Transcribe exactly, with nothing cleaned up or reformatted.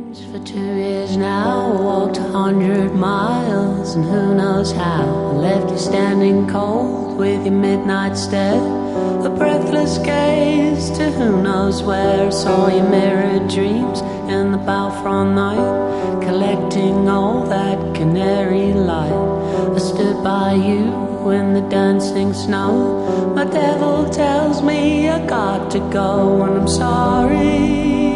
For two years now, I walked a hundred miles, and who knows how I left you standing cold with your midnight stare, a breathless gaze to who knows where. I saw your mirrored dreams in the Balfron night, collecting all that canary light. I stood by you in the dancing snow. My devil tells me I got to go, and I'm sorry.